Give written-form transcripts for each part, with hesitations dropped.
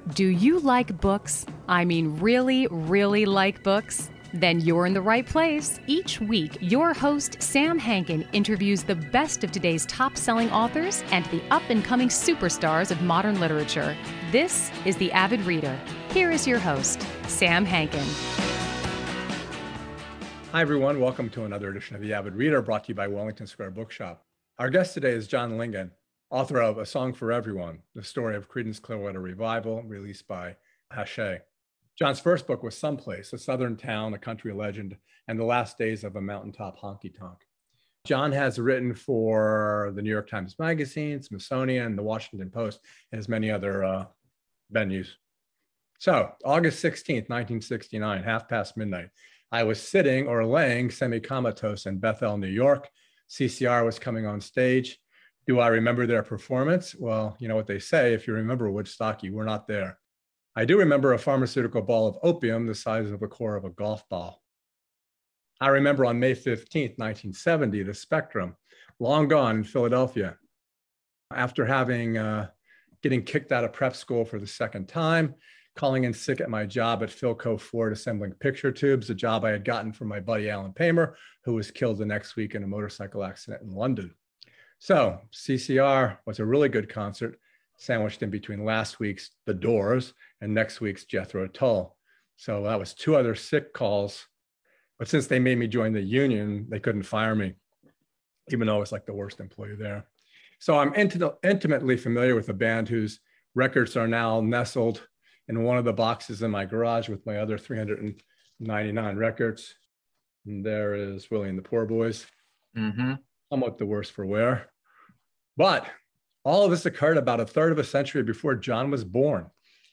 Do you like books? I mean, really, really like books? Then you're in the right place. Each week, your host, Sam Hankin, interviews the best of today's top selling authors and the up and coming superstars of modern literature. This is The Avid Reader. Here is your host, Sam Hankin. Hi, everyone. Welcome to another edition of The Avid Reader, brought to you by Wellington Square Bookshop. Our guest today is John Lingen, author of A Song for Everyone, the story of Creedence Clearwater Revival, released by Hachette. John's first book was Someplace, a southern town, a country legend, and the last days of a mountaintop honky-tonk. John has written for the New York Times Magazine, Smithsonian, the Washington Post, and as many other venues. So, August 16th, 1969, half past midnight, I was sitting or laying semi-comatose in Bethel, New York. CCR was coming on stage. Do I remember their performance? Well, you know what they say, if you remember Woodstock, you were not there. I do remember a pharmaceutical ball of opium the size of the core of a golf ball. I remember on May 15th, 1970, the Spectrum, long gone in Philadelphia. After getting kicked out of prep school for the second time, calling in sick at my job at Philco Ford assembling picture tubes, a job I had gotten from my buddy Alan Paymer, who was killed the next week in a motorcycle accident in London. So CCR was a really good concert, sandwiched in between last week's The Doors and next week's Jethro Tull. So that was two other sick calls. But since they made me join the union, they couldn't fire me, even though I was like the worst employee there. So I'm intimately familiar with a band whose records are now nestled in one of the boxes in my garage with my other 399 records. And there is Willie and the Poor Boys. Somewhat the worse for wear. But all of this occurred about a third of a century before John was born.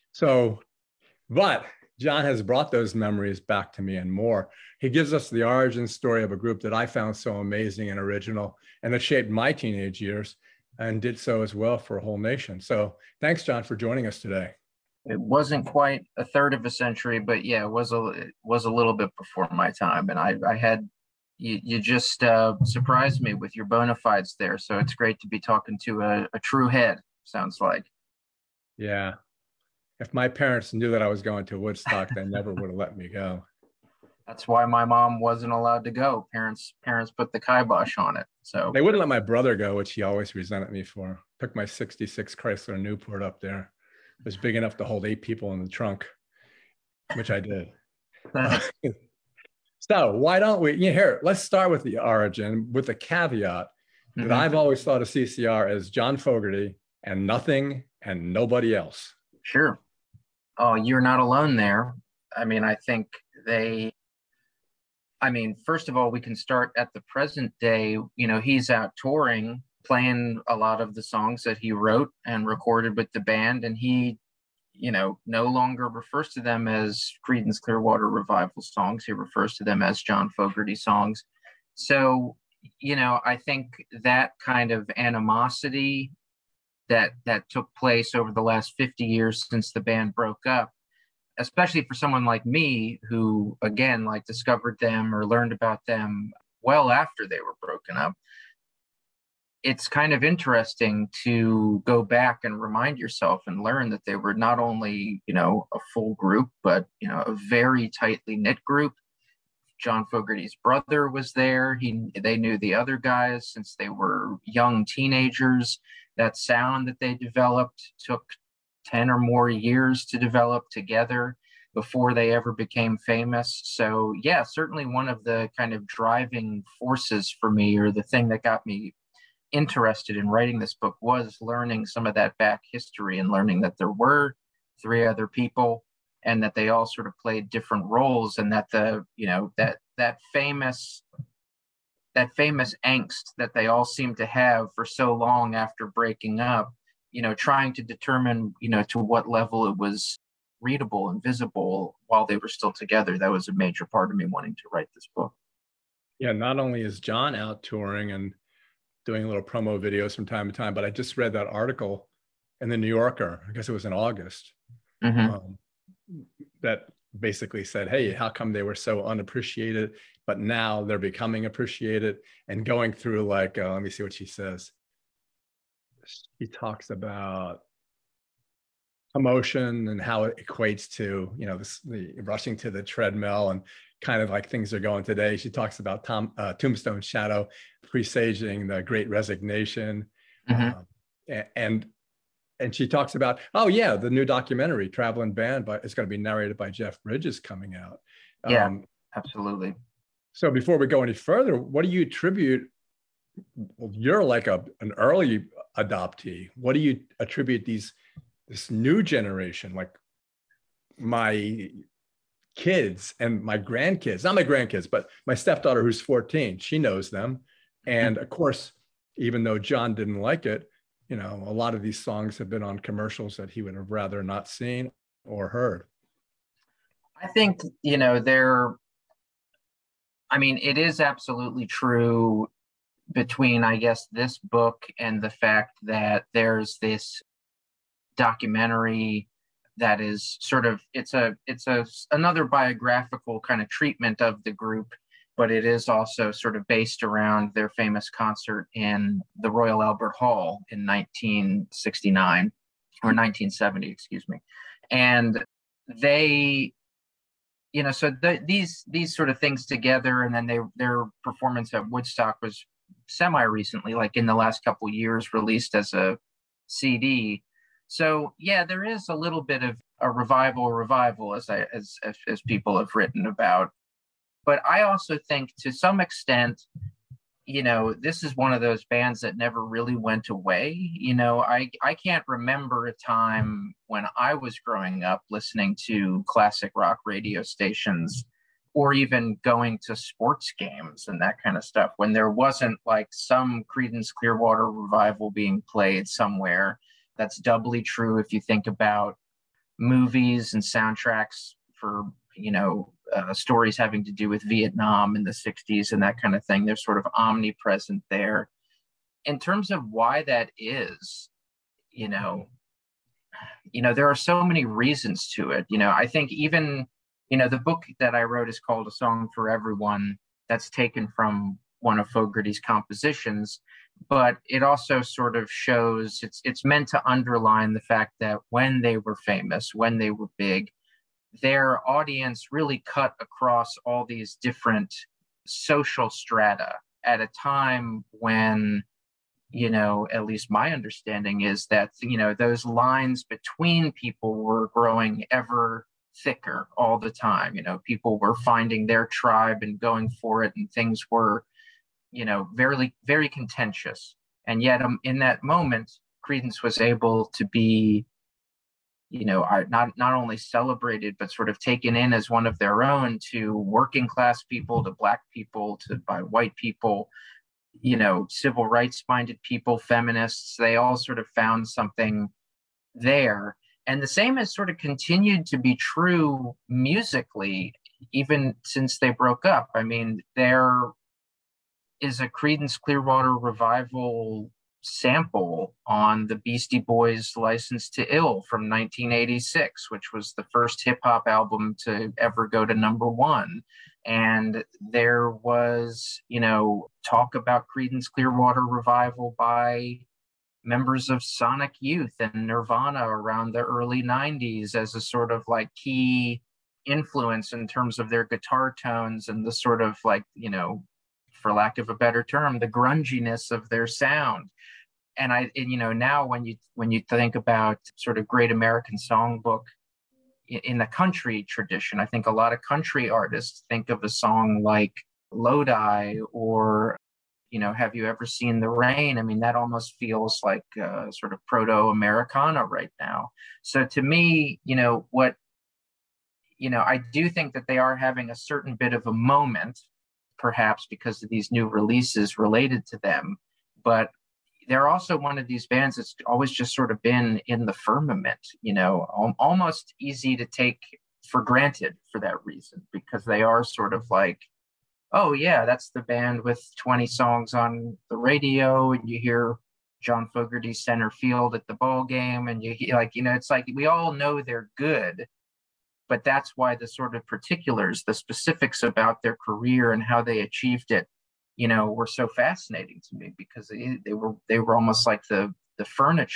But John has brought those memories back to me and more. He gives us the origin story of a group that I found so amazing and original and that shaped my teenage years and did so as well for a whole nation. So thanks, John, for joining us today. It wasn't quite a third of a century, but yeah, it was a little bit before my time. And I had, you just surprised me with your bona fides there. So it's great to be talking to a true head, sounds like. Yeah. If my parents knew that I was going to Woodstock, they never would have let me go. That's why my mom wasn't allowed to go. Parents put the kibosh on it. So they wouldn't let my brother go, which he always resented me for. Took my 66 Chrysler Newport up there. It was big enough to hold 8 people in the trunk, which I did. So why don't we, let's start with the origin with the caveat that I've always thought of CCR as John Fogerty and nothing and nobody else. Sure. Oh, you're not alone there. I mean, I think first of all, we can start at the present day. He's out touring, playing a lot of the songs that he wrote and recorded with the band. And he, no longer refers to them as Creedence Clearwater Revival songs. He refers to them as John Fogerty songs. So, I think that kind of animosity that took place over the last 50 years since the band broke up, especially for someone like me who, again, discovered them or learned about them well after they were broken up. It's kind of interesting to go back and remind yourself and learn that they were not only, a full group, but, a very tightly knit group. John Fogerty's brother was there. They knew the other guys since they were young teenagers. That sound that they developed took 10 or more years to develop together before they ever became famous. So yeah, certainly one of the kind of driving forces for me, or the thing that got me interested in writing this book, was learning some of that back history and learning that there were 3 other people and that they all sort of played different roles, and that that famous angst that they all seem to have for so long after breaking up, trying to determine, to what level it was readable and visible while they were still together. That was a major part of me wanting to write this book. Yeah, not only is John out touring and doing little promo videos from time to time, but I just read that article in the New Yorker, I guess it was in August, that basically said, hey, how come they were so unappreciated, but now they're becoming appreciated, and going through let me see what she says. She talks about emotion and how it equates to, the rushing to the treadmill and kind of like things are going today. She talks about Tombstone Shadow presaging the Great Resignation. Mm-hmm. And she talks about, oh yeah, the new documentary Traveling Band, but it's going to be narrated by Jeff Bridges coming out. Yeah, absolutely. So before we go any further, what do you attribute? Well, you're like an early adoptee. What do you attribute this new generation, like my kids and my grandkids, not my grandkids, but my stepdaughter who's 14, she knows them. And of course, even though John didn't like it, a lot of these songs have been on commercials that he would have rather not seen or heard. I think, it is absolutely true between, I guess, this book and the fact that there's this documentary that is sort of, it's another biographical kind of treatment of the group, but it is also sort of based around their famous concert in the Royal Albert Hall in 1969 or 1970, excuse me. And they, so these sort of things together, and then their performance at Woodstock was semi-recently, like in the last couple of years, released as a CD. So yeah, there is a little bit of a revival, as people have written about. But I also think, to some extent, this is one of those bands that never really went away. I can't remember a time when I was growing up listening to classic rock radio stations or even going to sports games and that kind of stuff when there wasn't like some Creedence Clearwater Revival being played somewhere. That's doubly true if you think about movies and soundtracks for, stories having to do with Vietnam in the 60s and that kind of thing. They're sort of omnipresent there. In terms of why that is, there are so many reasons to it. I think even, the book that I wrote is called A Song for Everyone. That's taken from one of Fogerty's compositions, but it also sort of shows, it's meant to underline the fact that when they were famous, when they were big, their audience really cut across all these different social strata at a time when, at least my understanding is that, those lines between people were growing ever thicker all the time. People were finding their tribe and going for it, and things were, very, very contentious. And yet in that moment, Creedence was able to be, not only celebrated, but sort of taken in as one of their own, to working class people, to Black people, by white people, civil rights minded people, feminists. They all sort of found something there. And the same has sort of continued to be true musically, even since they broke up. There is a Creedence Clearwater Revival sample on the Beastie Boys' License to Ill from 1986, which was the first hip hop album to ever go to #1. And there was, talk about Creedence Clearwater Revival by members of Sonic Youth and Nirvana around the early 90s as a sort of like key influence in terms of their guitar tones and the sort of like, for lack of a better term, the grunginess of their sound. And now when you think about sort of Great American Songbook in the country tradition, I think a lot of country artists think of a song like Lodi or, Have You Ever Seen the Rain? That almost feels like sort of proto-Americana right now. So to me, I do think that they are having a certain bit of a moment, perhaps because of these new releases related to them. But they're also one of these bands that's always just sort of been in the firmament, almost easy to take for granted for that reason, because they are sort of like, oh yeah, that's the band with 20 songs on the radio, and you hear John Fogerty center field at the ball game, and you hear, it's like we all know they're good, but that's why the sort of particulars, the specifics about their career and how they achieved it, were so fascinating to me, because they were almost like the furniture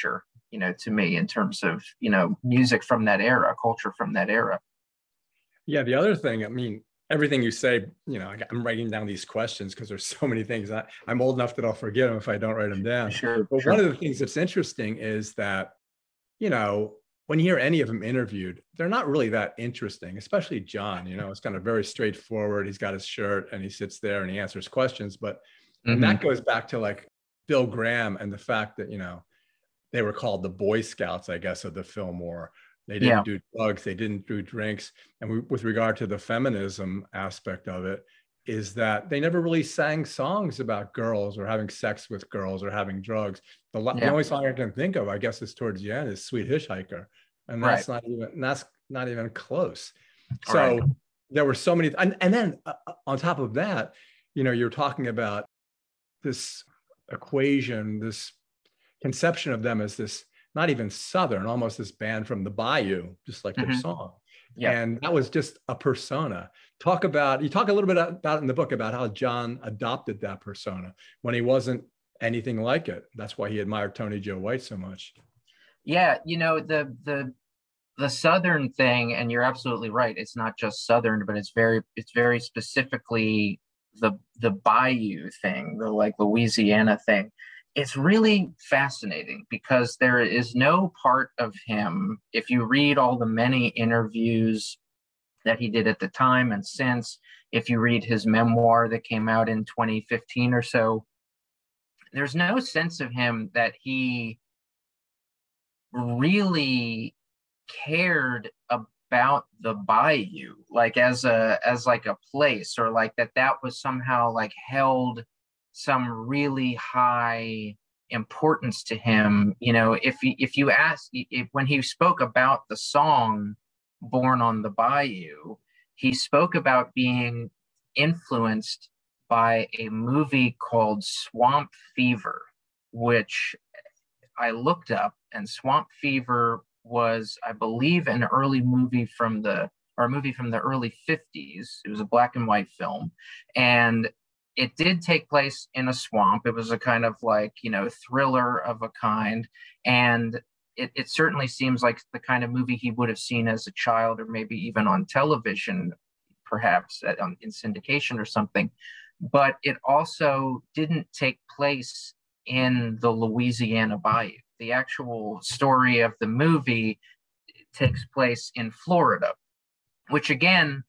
to me, in terms of, music from that era, culture from that era. Yeah, the other thing, I mean, everything you say, I'm writing down these questions because there's so many things. I'm old enough that I'll forget them if I don't write them down. Sure. One of the things that's interesting is that, when you hear any of them interviewed, they're not really that interesting, especially John. It's kind of very straightforward. He's got his shirt and he sits there and he answers questions. But, and that goes back to like Bill Graham and the fact that, they were called the Boy Scouts, I guess, of the Fillmore. They didn't do drugs. They didn't do drinks. And with regard to the feminism aspect of it, is that they never really sang songs about girls or having sex with girls or having drugs. The only song I can think of, I guess, is towards the end, is Sweet Hitchhiker. And that's not even close. So there were so many, and then on top of that, you're talking about this equation, this conception of them as this, not even Southern, almost this band from the Bayou, just like their song. Yeah. And that was just a persona. You talk a little bit about in the book about how John adopted that persona when he wasn't anything like it. That's why he admired Tony Joe White so much. Yeah, the Southern thing, and you're absolutely right. It's not just Southern, but it's very specifically the Bayou thing, the like Louisiana thing. It's really fascinating because there is no part of him, if you read all the many interviews that he did at the time and since, if you read his memoir that came out in 2015 or so, there's no sense of him that he really cared about the Bayou, like as like a place, or like that was somehow like held some really high importance to him. If you ask, when he spoke about the song Born on the Bayou, he spoke about being influenced by a movie called Swamp Fever, which I looked up, and Swamp Fever was, I believe, an early movie from the early 50s. It was a black and white film, and it did take place in a swamp. It was a kind of like, thriller of a kind. And it certainly seems like the kind of movie he would have seen as a child, or maybe even on television, perhaps in syndication or something. But it also didn't take place in the Louisiana Bayou. The actual story of the movie takes place in Florida, which again,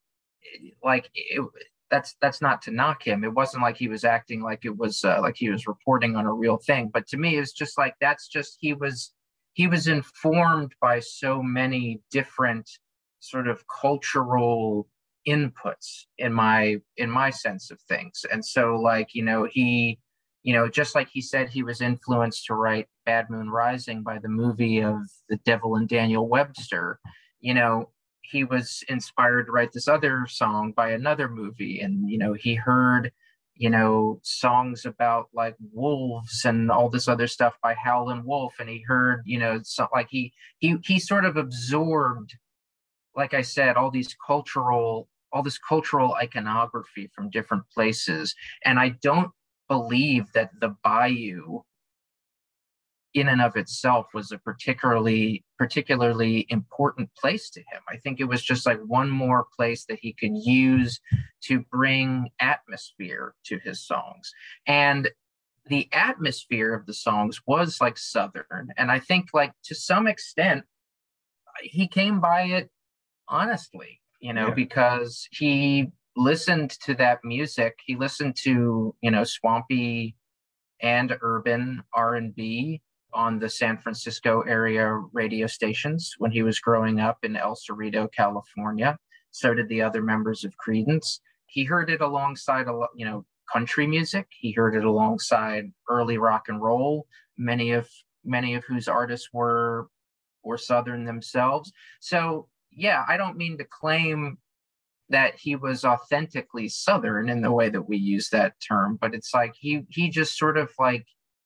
that's not to knock him. It wasn't like he was acting like it was like he was reporting on a real thing. But to me, it's just like, he was informed by so many different sort of cultural inputs in my sense of things. And so like, he, just like he said he was influenced to write Bad Moon Rising by the movie of The Devil and Daniel Webster, he was inspired to write this other song by another movie. And, he heard, songs about like wolves and all this other stuff by Howlin' Wolf. And he heard, like he sort of absorbed, like I said, all this cultural iconography from different places. And I don't believe that the Bayou in and of itself was a particularly important place to him. I think it was just like one more place that he could use to bring atmosphere to his songs. And the atmosphere of the songs was like Southern. And I think like to some extent, he came by it honestly, because he listened to that music. He listened to, swampy and urban R&B on the San Francisco area radio stations when he was growing up in El Cerrito, California. So did the other members of Creedence. He heard it alongside, country music. He heard it alongside early rock and roll, many of whose artists were Southern themselves. So yeah, I don't mean to claim that he was authentically Southern in the way that we use that term, but it's like he just sort of like,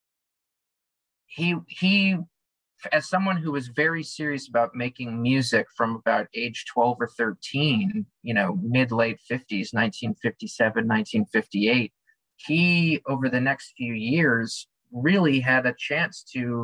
he as someone who was very serious about making music from about age 12 or 13, mid-late 50s, 1957, 1958, he, over the next few years, really had a chance to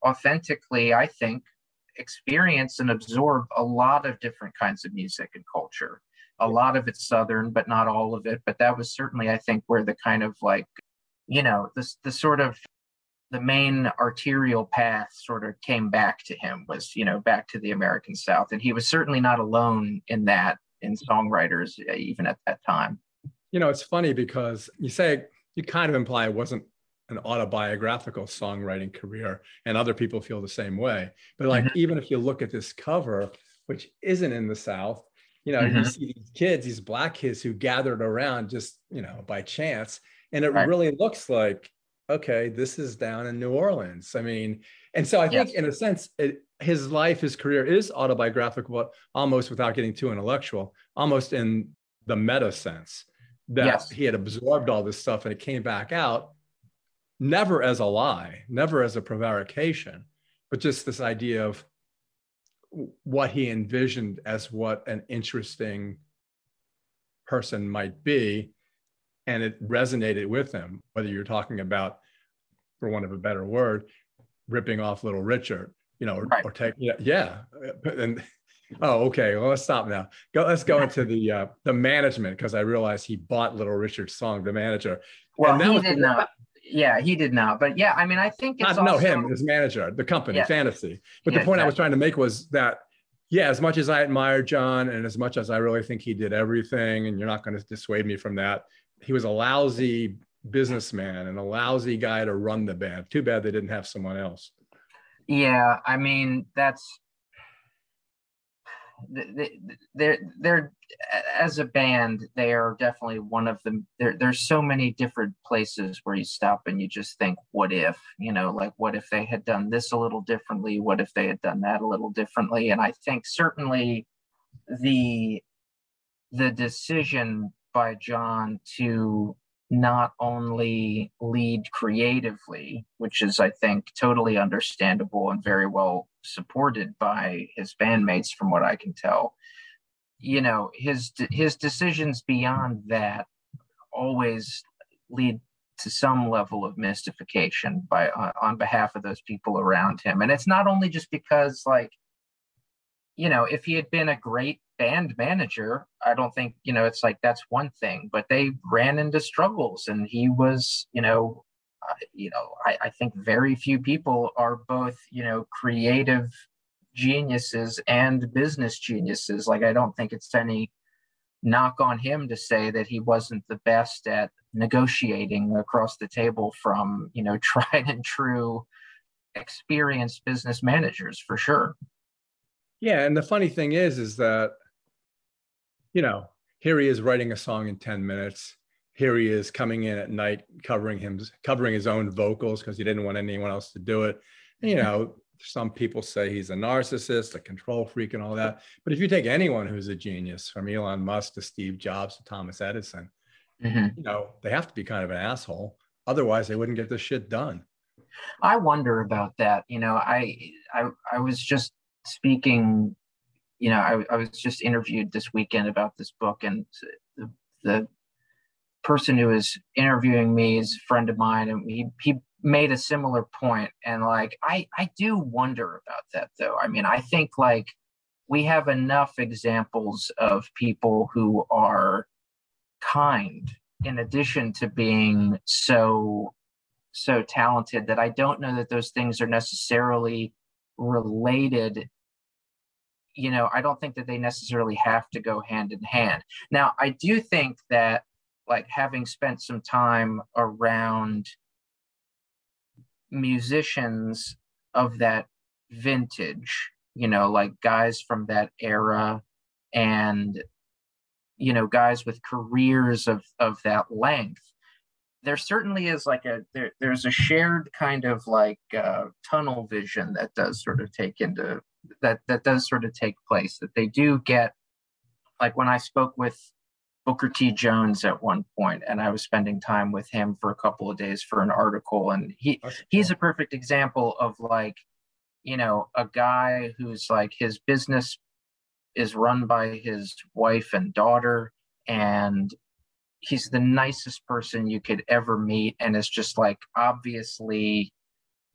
authentically, I think, experience and absorb a lot of different kinds of music and culture. A lot of it's Southern, but not all of it. But that was certainly, I think, where the kind of like, the sort of the main arterial path sort of came back to him, was, back to the American South. And he was certainly not alone in that, in songwriters, even at that time. It's funny because you kind of imply it wasn't an autobiographical songwriting career, and other people feel the same way. But like, even if you look at this cover, which isn't in the South, you see these kids, these Black kids who gathered around just, by chance. And it really looks like, okay, this is down in New Orleans. I mean, and so I think in a sense, his life, his career is autobiographical, but almost, without getting too intellectual, almost in the meta sense that he had absorbed all this stuff and it came back out, never as a lie, never as a prevarication, but just this idea of what he envisioned as what an interesting person might be. And it resonated with him, whether you're talking about, for want of a better word, ripping off Little Richard, or take, and okay, well, let's stop now. Let's go into the management, because I realized he bought Little Richard's song, The Manager. Well, he did not. Yeah, he did not. But yeah, I mean, I think it's not him, his manager, the company, Fantasy. But the point I was trying to make was that, as much as I admire John, and as much as I really think he did everything, and you're not going to dissuade me from that, he was a lousy businessman and a lousy guy to run the band. Too bad they didn't have someone else. Yeah, I mean, they're as a band, they are definitely one of them. There's so many different places where you stop and you just think, what if, like, what if they had done this a little differently? What if they had done that a little differently? And I think certainly the decision by John to not only lead creatively, which is, I think, totally understandable and very well supported by his bandmates, from what I can tell, his decisions beyond that always lead to some level of mystification on behalf of those people around him. And it's not only just because, like, if he had been a great band manager, I don't think, it's like, that's one thing, but they ran into struggles, and he was, I think very few people are both, creative geniuses and business geniuses. Like, I don't think it's any knock on him to say that he wasn't the best at negotiating across the table from, tried and true experienced business managers, for sure. Yeah, and the funny thing is that, here he is writing a song in 10 minutes. Here he is coming in at night, covering his own vocals because he didn't want anyone else to do it. And, some people say he's a narcissist, a control freak, and all that. But if you take anyone who's a genius, from Elon Musk to Steve Jobs to Thomas Edison, they have to be kind of an asshole. Otherwise, they wouldn't get this shit done. I wonder about that. I was just speaking, I was just interviewed this weekend about this book, and the person who was interviewing me is a friend of mine, and he made a similar point. And like, I do wonder about that, though. I mean, I think, like, we have enough examples of people who are kind, in addition to being so talented, that I don't know that those things are necessarily related. I don't think that they necessarily have to go hand in hand. Now, I do think that, like, having spent some time around musicians of that vintage, like guys from that era, and, guys with careers of that length, there certainly is like there's a shared kind of like tunnel vision that does sort of take place, that they do get. Like, when I spoke with Booker T. Jones at one point, and I was spending time with him for a couple of days for an article, and he's a perfect example of, like, a guy who's like, his business is run by his wife and daughter, and he's the nicest person you could ever meet, and is just, like, obviously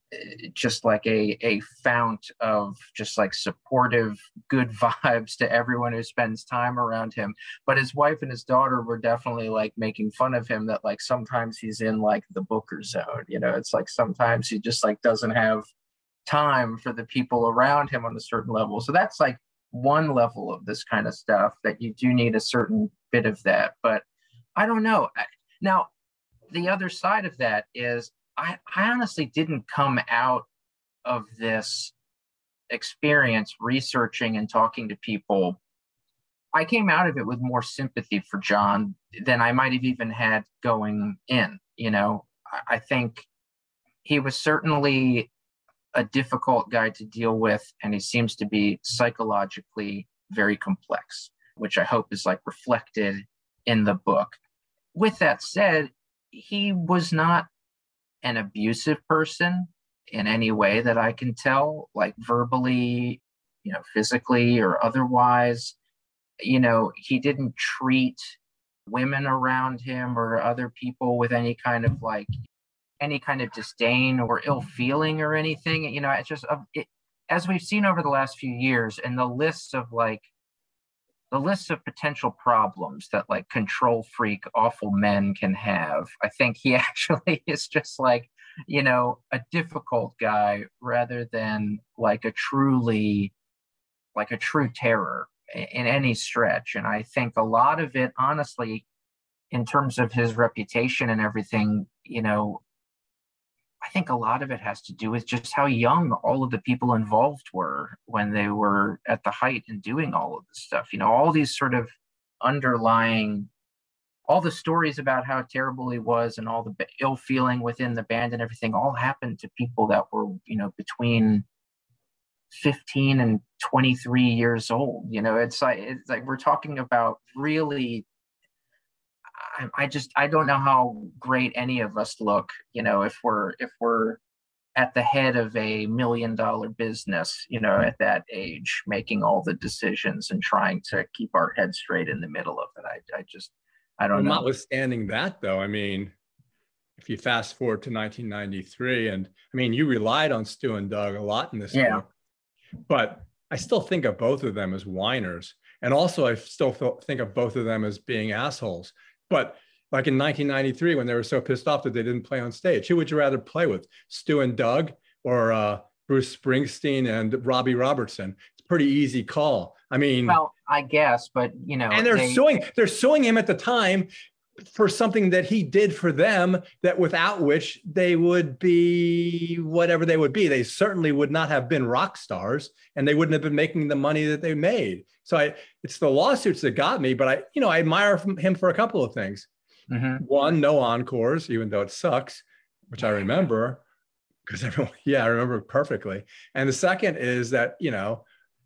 just like a fount of just like supportive, good vibes to everyone who spends time around him. But his wife and his daughter were definitely like making fun of him that like sometimes he's in like the Booker zone. It's like sometimes he just like doesn't have time for the people around him on a certain level. So that's like one level of this kind of stuff, that you do need a certain bit of that. But I don't know. Now, the other side of that is I honestly didn't come out of this experience researching and talking to people. I came out of it with more sympathy for John than I might have even had going in. I think he was certainly a difficult guy to deal with, and he seems to be psychologically very complex, which I hope is like reflected in the book. With that said, he was not an abusive person in any way that I can tell, like verbally, physically or otherwise. He didn't treat women around him or other people with any kind of disdain or ill feeling or anything. It's just as we've seen over the last few years, and the list of potential problems that like control freak, awful men can have. I think he actually is just like, a difficult guy rather than like a true terror in any stretch. And I think a lot of it, honestly, in terms of his reputation and everything, I think a lot of it has to do with just how young all of the people involved were when they were at the height and doing all of this stuff. All these sort of underlying, all the stories about how terrible he was and all the ill feeling within the band and everything all happened to people that were, between 15 and 23 years old. It's like we're talking about really, I don't know how great any of us look, if we're at the head of a $1 million business, at that age, making all the decisions and trying to keep our head straight in the middle of it. I don't know. Notwithstanding that, though, I mean, if you fast forward to 1993, and I mean, you relied on Stu and Doug a lot in this book, but I still think of both of them as whiners. And also, I still think of both of them as being assholes. But like in 1993, when they were so pissed off that they didn't play on stage, who would you rather play with, Stu and Doug or Bruce Springsteen and Robbie Robertson? It's a pretty easy call. I mean, well, I guess, but and they're suing him at the time for something that he did for them, that without which they would be whatever they would be. They certainly would not have been rock stars, and they wouldn't have been making the money that they made. So it's the lawsuits that got me, but I admire him for a couple of things. Mm-hmm. One, no encores, even though it sucks, which I remember because everyone, I remember perfectly. And the second is that, now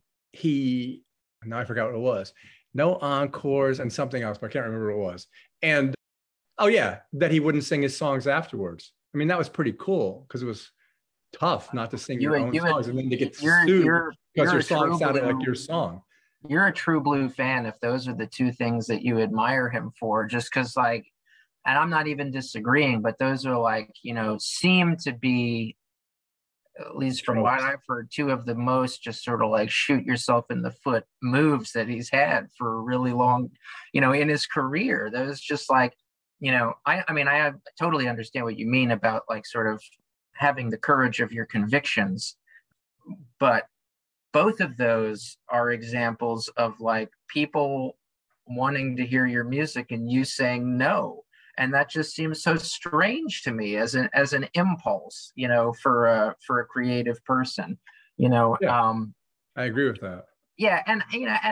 I forgot what it was. No encores and something else, but I can't remember what it was. And that he wouldn't sing his songs afterwards. I mean, that was pretty cool because it was tough not to sing your own songs and then to get sued because your song sounded like your song. You're a true blue fan if those are the two things that you admire him for, just because and I'm not even disagreeing, but those are seem to be, at least from what I've heard, two of the most just sort of like shoot yourself in the foot moves that he's had for a really long, in his career. That was just like, I totally understand what you mean about like sort of having the courage of your convictions, but both of those are examples of like people wanting to hear your music and you saying no. And that just seems so strange to me as an impulse, for a creative person, I agree with that. Yeah. And,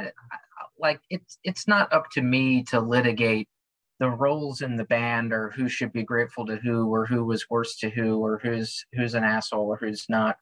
it's not up to me to litigate the roles in the band or who should be grateful to who or who was worse to who or who's an asshole or who's not.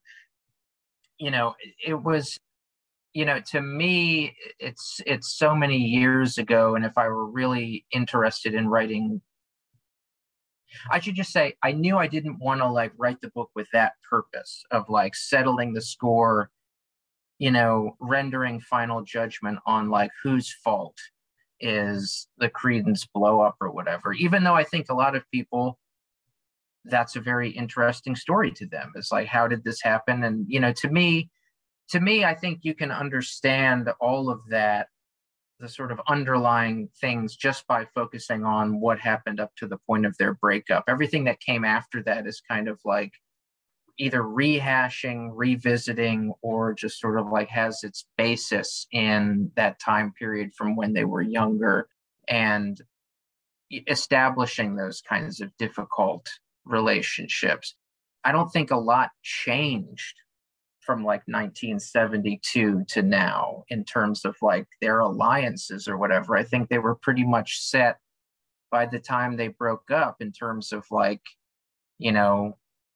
It was, to me, it's so many years ago. And if I were really interested in writing, I should just say, I knew I didn't want to write the book with that purpose of settling the score, rendering final judgment on whose fault is the Creedence blow up or whatever. Even though I think a lot of people that's a very interesting story to them. It's like, how did this happen? And, to me, I think you can understand all of that, the sort of underlying things, just by focusing on what happened up to the point of their breakup. Everything that came after that is kind of like either rehashing, revisiting, or just sort of like has its basis in that time period from when they were younger, and establishing those kinds of difficult relationships. I don't think a lot changed from like 1972 to now in terms of like their alliances or whatever. I think they were pretty much set by the time they broke up, in terms of like, you know,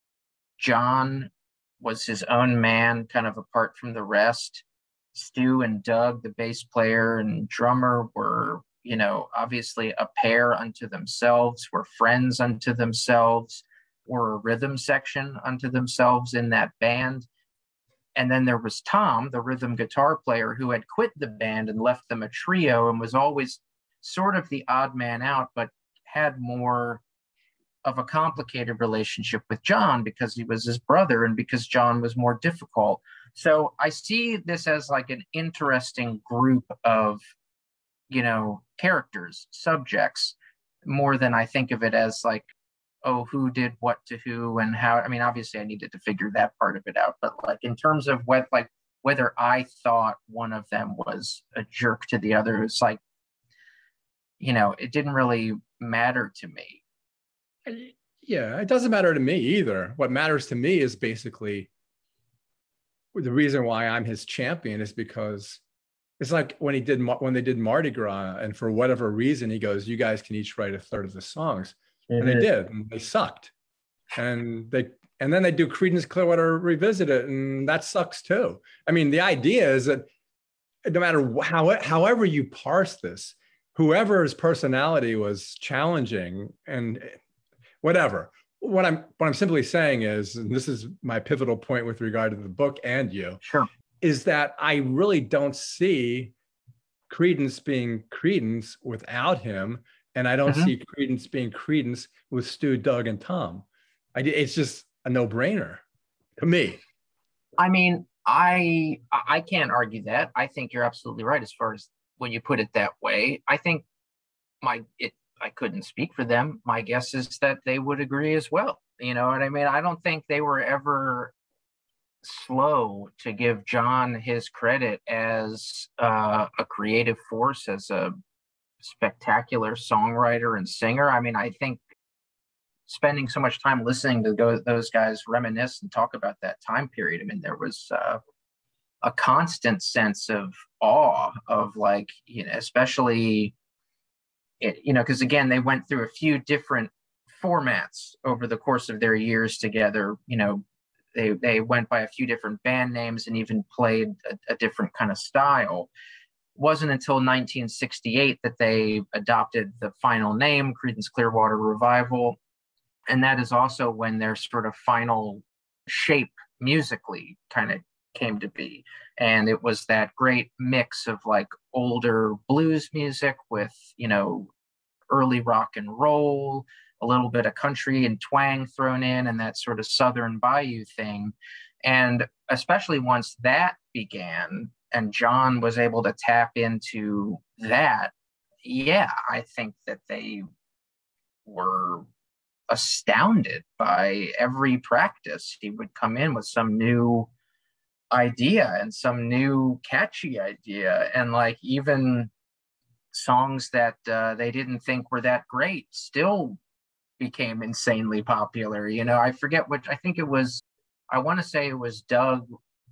John was his own man, kind of apart from the rest. Stu and Doug, the bass player and drummer, were, obviously a pair unto themselves, were friends unto themselves, were a rhythm section unto themselves in that band. And then there was Tom, the rhythm guitar player, who had quit the band and left them a trio and was always sort of the odd man out, but had more of a complicated relationship with John because he was his brother and because John was more difficult. So I see this as like an interesting group of, characters, subjects, more than I think of it as like, oh, who did what to who and how. I mean, obviously I needed to figure that part of it out, but like in terms of whether I thought one of them was a jerk to the other, it's like, it didn't really matter to me. Yeah, it doesn't matter to me either. What matters to me is basically the reason why I'm his champion is because it's like when they did Mardi Gras, and for whatever reason he goes, you guys can each write a third of the songs. And they did, and they sucked. And then they do Creedence Clearwater Revisited, and that sucks too. I mean, the idea is that no matter however you parse this, whoever's personality was challenging and whatever. What I'm simply saying is, and this is my pivotal point with regard to the book and you, sure, is that I really don't see Creedence being Creedence without him. And I don't see Creedence being Creedence with Stu, Doug, and Tom. It's just a no-brainer to me. I mean, I can't argue that. I think you're absolutely right as far as when you put it that way. I think I couldn't speak for them. My guess is that they would agree as well. You know what I mean? I don't think they were ever slow to give John his credit as a creative force, as a spectacular songwriter and singer. I mean, I think spending so much time listening to those guys reminisce and talk about that time period, I mean, there was a constant sense of awe of like, especially, because again, they went through a few different formats over the course of their years together. They went by a few different band names and even played a different kind of style. Wasn't until 1968 that they adopted the final name, Creedence Clearwater Revival. And that is also when their sort of final shape musically kind of came to be. And it was that great mix of like older blues music with, early rock and roll, a little bit of country and twang thrown in, and that sort of Southern Bayou thing. And especially once that began and John was able to tap into that, yeah, I think that they were astounded by every practice. He would come in with some new idea and some new catchy idea, and like even songs that they didn't think were that great still became insanely popular. I forget which, I think it was, I want to say it was Doug,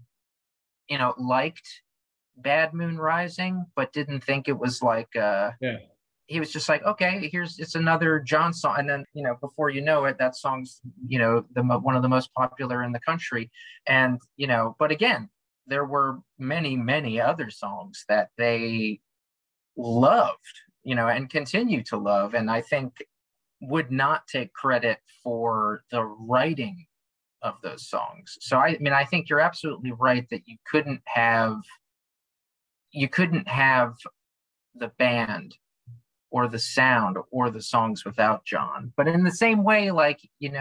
liked Bad Moon Rising, but didn't think it was like, he was just like, okay, it's another John song. And then, before you know it, that song's, one of the most popular in the country. And, but again, there were many, many other songs that they loved, and continue to love. And I think would not take credit for the writing of those songs. So I think you're absolutely right that you couldn't have the band or the sound or the songs without John. But in the same way, like,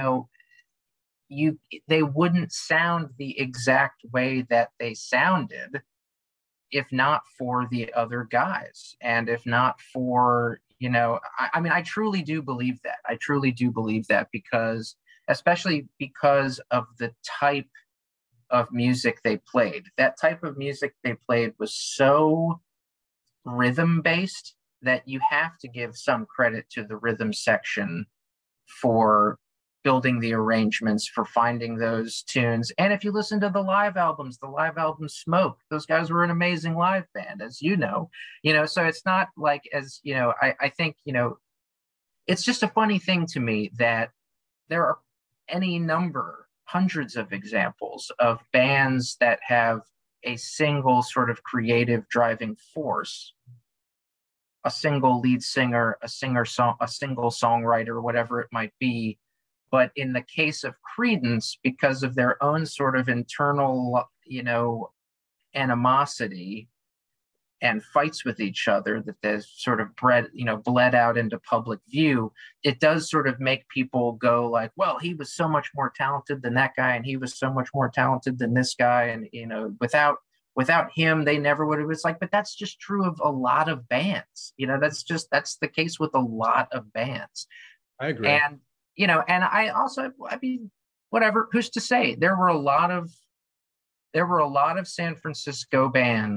they wouldn't sound the exact way that they sounded if not for the other guys, and if not for, I mean, I truly do believe that. I truly do believe that, because especially because of the type of music they played. That type of music they played was so rhythm based that you have to give some credit to the rhythm section for building the arrangements, for finding those tunes. And if you listen to the live albums Smoke, those guys were an amazing live band, as so it's not like, I think, it's just a funny thing to me that there are any number, hundreds of examples of bands that have a single sort of creative driving force, a single lead singer, a single songwriter, whatever it might be. But in the case of Creedence, because of their own sort of internal, animosity and fights with each other that they've sort of bled out into public view, it does sort of make people go like, well, he was so much more talented than that guy, and he was so much more talented than this guy. And, without him, they never would have. It's like, but that's just true of a lot of bands. That's the case with a lot of bands. I agree. And, and I mean, whatever, who's to say? There were a lot of San Francisco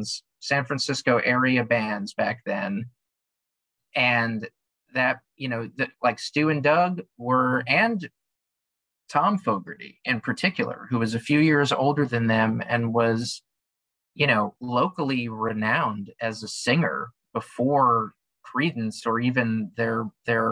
area bands back then. And that, like Stu and Doug and Tom Fogerty in particular, who was a few years older than them and was, locally renowned as a singer before Creedence, or even their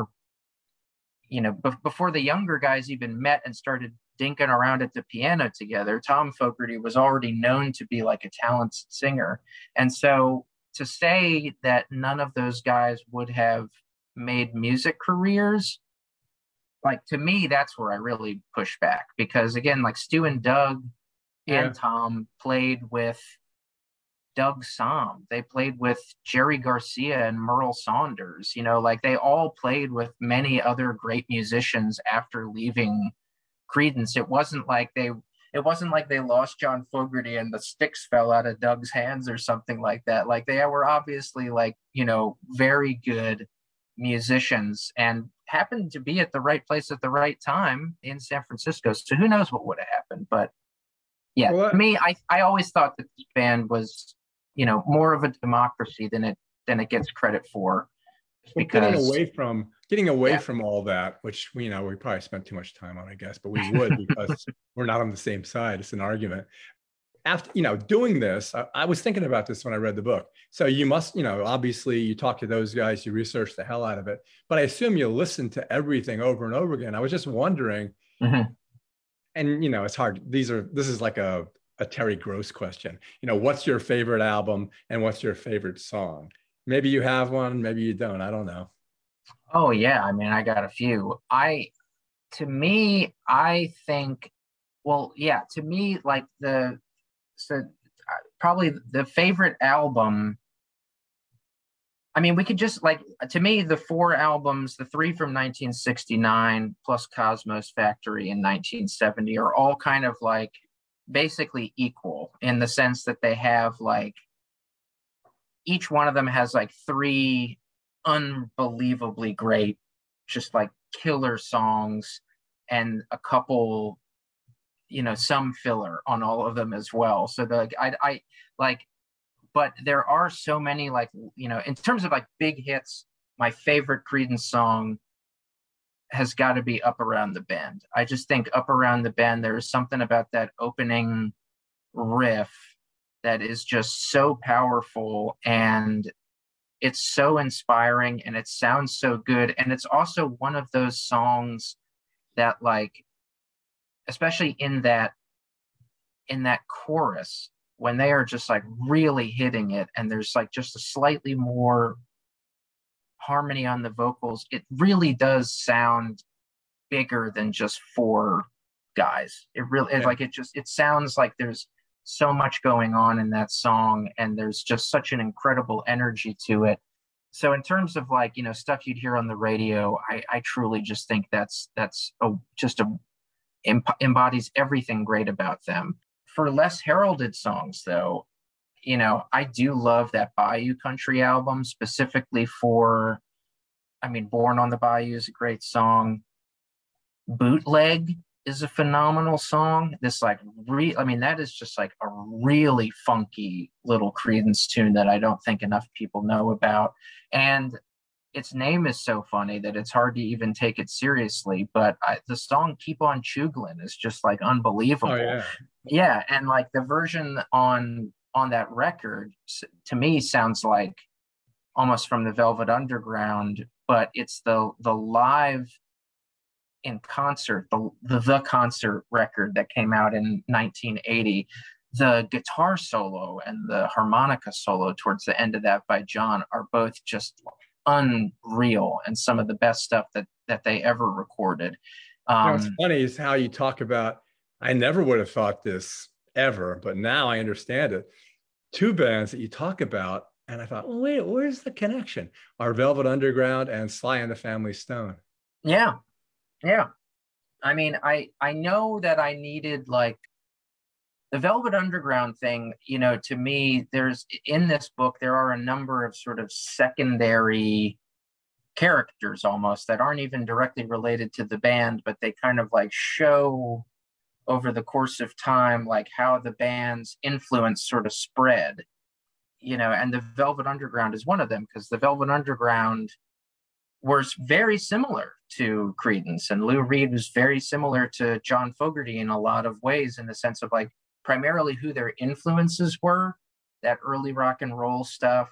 before the younger guys even met and started dinking around at the piano together. Tom Fogerty was already known to be like a talented singer. And so to say that none of those guys would have made music careers, like, to me, that's where I really push back. Because again, like Stu and Doug and Tom played with Doug Sahm. They played with Jerry Garcia and Merle Saunders. Like, they all played with many other great musicians after leaving Creedence. It wasn't like they lost John Fogerty and the sticks fell out of Doug's hands or something like that. Like, they were obviously very good musicians and happened to be at the right place at the right time in San Francisco. So who knows what would have happened? But yeah, to me, I always thought that this band was, more of a democracy than it gets credit for. Well, getting away from all that, which we probably spent too much time on, I guess, but we would because we're not on the same side. It's an argument. After doing this, I was thinking about this when I read the book. So you must, obviously you talk to those guys, you research the hell out of it, but I assume you listen to everything over and over again. I was just wondering, and it's hard. This is like a Terry Gross question. What's your favorite album and what's your favorite song? Maybe you have one, maybe you don't. I don't know. Oh yeah, I mean, I got a few. Like probably the favorite album. I mean, we could just to me, the four albums, the three from 1969 plus Cosmos Factory in 1970 are all kind of like basically equal in the sense that they have each one of them has three unbelievably great, just killer songs, and a couple, some filler on all of them as well. So but there are so many in terms of big hits, my favorite Creedence song has got to be Up Around the Bend. I just think Up Around the Bend, there is something about that opening riff that is just so powerful, and it's so inspiring, and it sounds so good. And it's also one of those songs that especially in that chorus, when they are just really hitting it, and there's just a slightly more harmony on the vocals, it really does sound bigger than just four guys. It really it sounds like there's so much going on in that song, and there's just such an incredible energy to it. So in terms of like, stuff you'd hear on the radio, I truly just think embodies everything great about them. For less heralded songs, though, I do love that Bayou Country album, specifically Born on the Bayou is a great song. Bootleg is a phenomenal song. That is just like a really funky little Creedence tune that I don't think enough people know about. And its name is so funny that it's hard to even take it seriously. But the song "Keep on Chugglin" is just like unbelievable. Oh yeah, yeah, and like the version on that record to me sounds like almost from the Velvet Underground, but it's the live in concert, the concert record that came out in 1980. The guitar solo and the harmonica solo towards the end of that by John are both just unreal and some of the best stuff that they ever recorded. What's funny is how you talk about, I never would have thought this ever, but now I understand it. Two bands that you talk about, and I thought, well, wait, where's the connection? Are Velvet Underground and Sly and the Family Stone. Yeah. I know that I needed like the Velvet Underground thing, to me, in this book, there are a number of sort of secondary characters almost that aren't even directly related to the band, but they kind of like show over the course of time, like how the band's influence sort of spread, and the Velvet Underground is one of them, because the Velvet Underground was very similar to Creedence, and Lou Reed was very similar to John Fogerty in a lot of ways, in the sense of like primarily who their influences were, that early rock and roll stuff,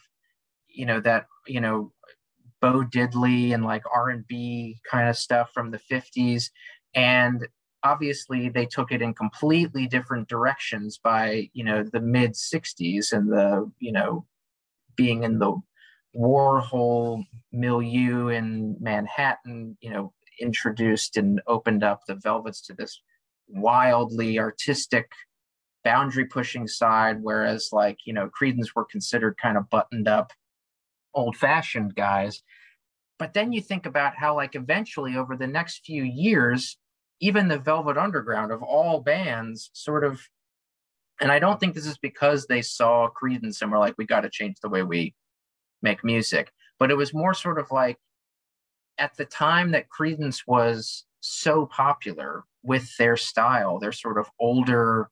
Bo Diddley and like R&B kind of stuff from the 50s. And obviously they took it in completely different directions by, the mid 60s and being in the Warhol milieu in Manhattan, introduced and opened up the Velvets to this wildly artistic, boundary pushing side, whereas like, Creedence were considered kind of buttoned up, old fashioned guys. But then you think about how like eventually over the next few years, even the Velvet Underground of all bands sort of, and I don't think this is because they saw Creedence and were like, we got to change the way we make music, but it was more sort of like at the time that Creedence was so popular with their style, their sort of older,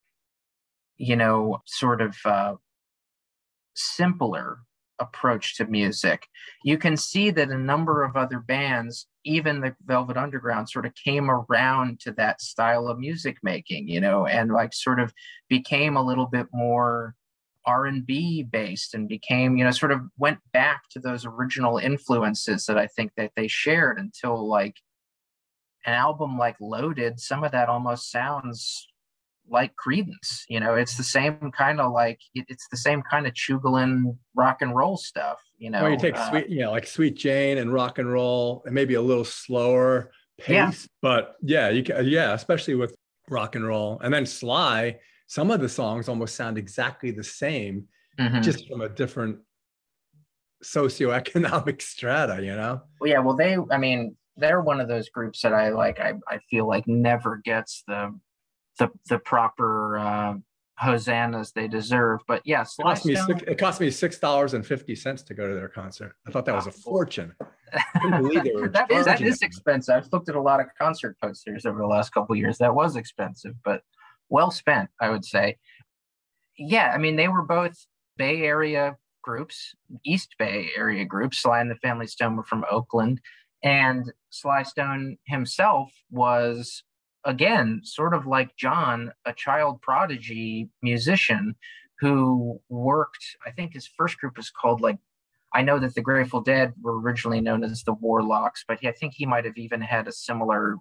simpler approach to music. You can see that a number of other bands, even the Velvet Underground, sort of came around to that style of music making, and like sort of became a little bit more R&B based and became, sort of went back to those original influences that I think that they shared, until like an album like Loaded, some of that almost sounds like Creedence. It's the same kind of like, it's the same kind of Chugallin rock and roll stuff, Well, you take like Sweet Jane and Rock and Roll, and maybe a little slower pace, but especially with Rock and Roll. And then Sly, some of the songs almost sound exactly the same, just from a different socioeconomic strata, Well, they're one of those groups that I feel like never gets the proper hosannas they deserve. But yes, it cost me $6.50 to go to their concert. I thought that was a fortune. I couldn't believe they were that is expensive. I've looked at a lot of concert posters over the last couple of years. That was expensive, but well spent, I would say. Yeah, they were both Bay Area groups, East Bay Area groups. Sly and the Family Stone were from Oakland, and Sly Stone himself was, again, sort of like John, a child prodigy musician who worked, I think his first group was called I know that the Grateful Dead were originally known as the Warlocks, but I think he might have even had a similarly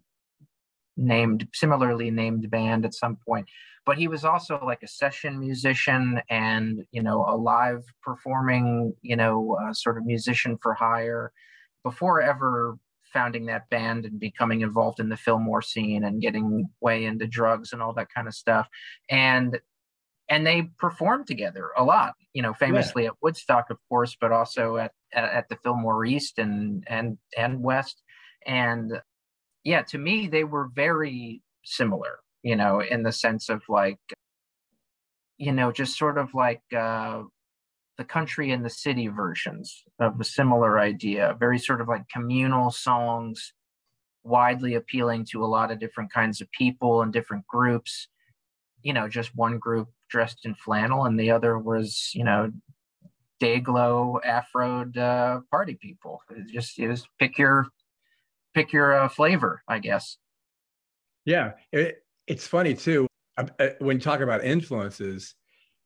named band at some point. But he was also like a session musician and, a live performing, sort of musician for hire, before ever founding that band and becoming involved in the Fillmore scene and getting way into drugs and all that kind of stuff. And and they performed together a lot, Yeah. famously at Woodstock, of course, but also at the Fillmore East and West. And yeah, to me, they were very similar, in the sense of like, just sort of like the country and the city versions of a similar idea, very sort of like communal songs, widely appealing to a lot of different kinds of people and different groups. Just one group dressed in flannel, and the other was, day glow afroed party people. It was pick your flavor, I guess. Yeah. It's funny too. When you talk about influences,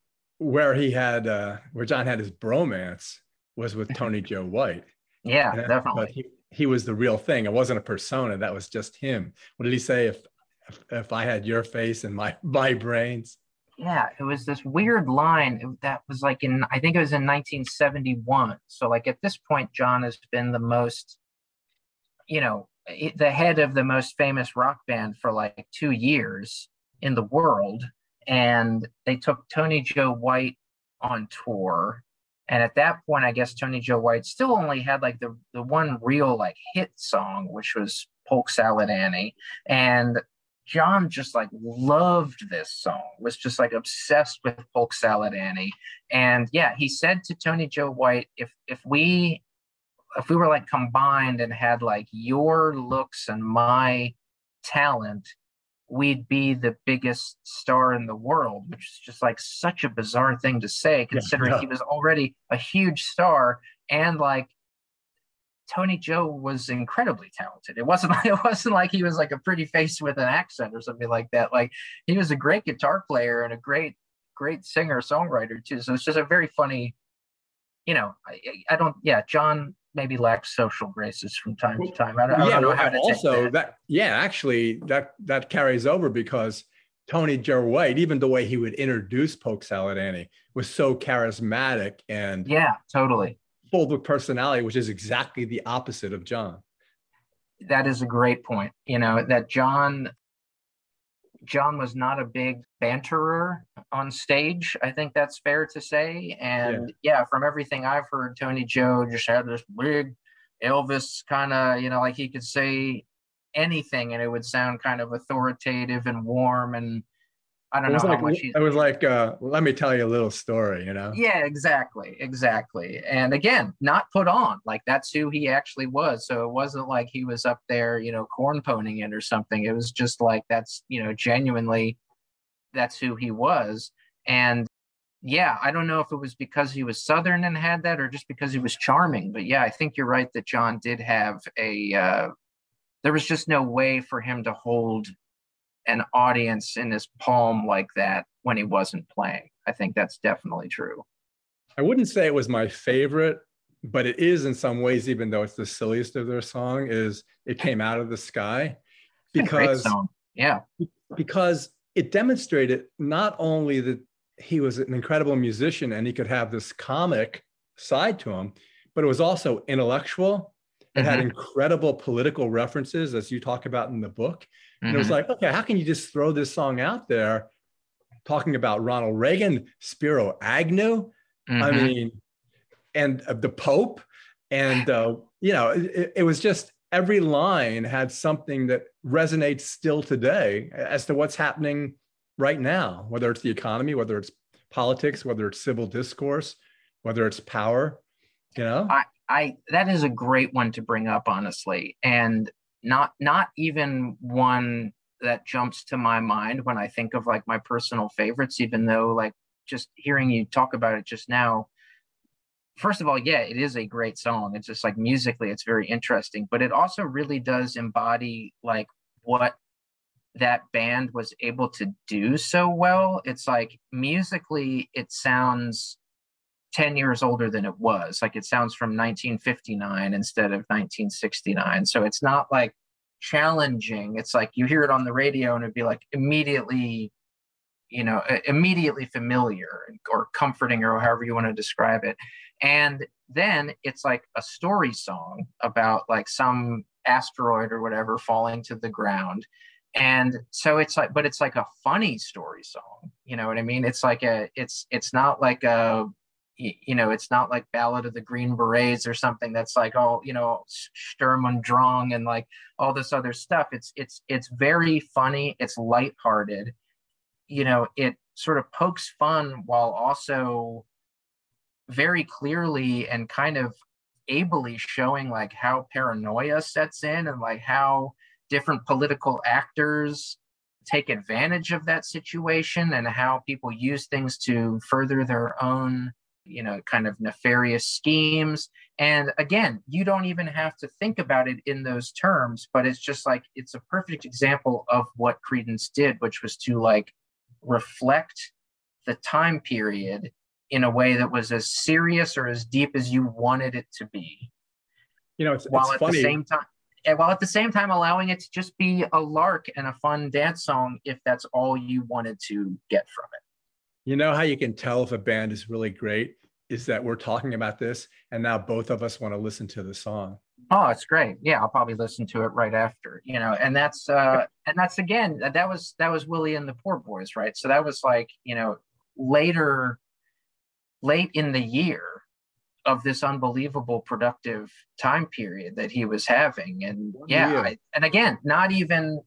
where John had his bromance was with Tony Joe White. Yeah, And but definitely. he was the real thing. It wasn't a persona. That was just him. What did he say? If I had your face and my brains. Yeah, it was this weird line that was like I think it was in 1971. So like at this point, John has been the most, the head of the most famous rock band for like 2 years in the world. And they took Tony Joe White on tour. And at that point, I guess Tony Joe White still only had like the one real like hit song, which was Polk Salad Annie. And John just like loved this song, was just like obsessed with Polk Salad Annie. And yeah, he said to Tony Joe White, if we were like combined and had like your looks and my talent, we'd be the biggest star in the world, which is just like such a bizarre thing to say, Yeah, considering he no. was already a huge star. And like Tony Joe was incredibly talented. It wasn't like he was like a pretty face with an accent or something like that. Like he was a great guitar player and a great singer songwriter too. So it's just a very funny, I don't, yeah, John maybe lacks social graces from time to time. I Yeah, don't know well, how to take also that. that, yeah, actually that carries over because Tony Joe White, even the way he would introduce Polk Salad Annie was so charismatic and Yeah, totally. full of personality, which is exactly the opposite of John. That is a great point. That John was not a big banterer on stage. I think that's fair to say. Yeah. And yeah, from everything I've heard, Tony Joe just had this big Elvis kind of, like he could say anything and it would sound kind of authoritative and warm. And I don't know how much he. It was like let me tell you a little story. Yeah, exactly. And again, not put on. Like that's who he actually was. So it wasn't like he was up there, corn poning it or something. It was just like that's, genuinely that's who he was. And yeah, I don't know if it was because he was Southern and had that or just because he was charming. But yeah, I think you're right that John did have there was just no way for him to hold an audience in his palm like that when he wasn't playing. I think that's definitely true. I wouldn't say it was my favorite, but it is in some ways, even though it's the silliest of their song, is It Came Out of the Sky. It's a great because song. Yeah. because it demonstrated not only that he was an incredible musician and he could have this comic side to him, but it was also intellectual. It had Mm-hmm. incredible political references, as you talk about in the book. And it was Mm-hmm. like, okay, how can you just throw this song out there talking about Ronald Reagan, Spiro Agnew? I Mm-hmm. mean, and the Pope. And, it was just every line had something that resonates still today as to what's happening right now, whether it's the economy, whether it's politics, whether it's civil discourse, whether it's power, you know? I that is a great one to bring up, honestly, and not even one that jumps to my mind when I think of like my personal favorites, even though like just hearing you talk about it just now, first of all, yeah, it is a great song. It's just like musically, it's very interesting, but it also really does embody like what that band was able to do so well. It's like musically, it sounds 10 years older than it was. Like it sounds from 1959 instead of 1969. So it's not like challenging. It's like you hear it on the radio and it'd be like immediately familiar or comforting or however you want to describe it. And then it's like a story song about like some asteroid or whatever falling to the ground. And so it's like, but it's like a funny story song. You know what I mean? It's like it's not like it's not like Ballad of the Green Berets or something that's like, oh, Sturm und Drang and like all this other stuff. It's very funny. It's lighthearted. It sort of pokes fun while also very clearly and kind of ably showing like how paranoia sets in and like how different political actors take advantage of that situation and how people use things to further their own kind of nefarious schemes. And again, you don't even have to think about it in those terms, but it's just like it's a perfect example of what Creedence did, which was to like reflect the time period in a way that was as serious or as deep as you wanted it to be. It's funny. While at the same time allowing it to just be a lark and a fun dance song if that's all you wanted to get from it. You know how you can tell if a band is really great is that we're talking about this and now both of us want to listen to the song. Oh, it's great. Yeah, I'll probably listen to it right after, and that's again, that was Willie and the Poor Boys, right? So that was like, late in the year of this unbelievable productive time period that he was having. And and again, not even